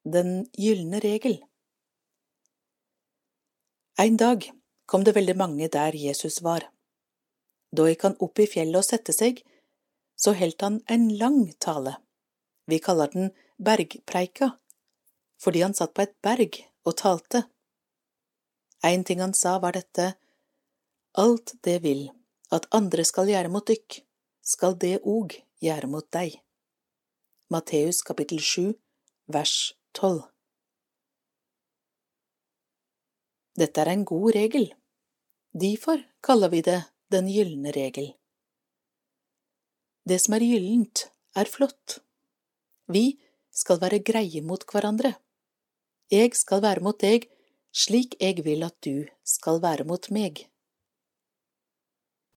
Den gylne regel. En dag kom det veldig mange der Jesus var. Da gikk han opp i fjellet og sette seg, så heldt han en lang tale. Vi kaller den bergpreika, fordi han satt på et berg og talte. En ting han sa var dette: alt det vil at andre skal gjøre mot dykk, skal det òg gjøre mot deg. Matteus kapittel 7, vers 12. Dette er en god regel. Derfor kaller vi det den gylne regel. Det som er gyllent, er flott. Vi skal være greie mot hverandre. Jeg skal være mot deg slik jeg vil at du skal være mot meg.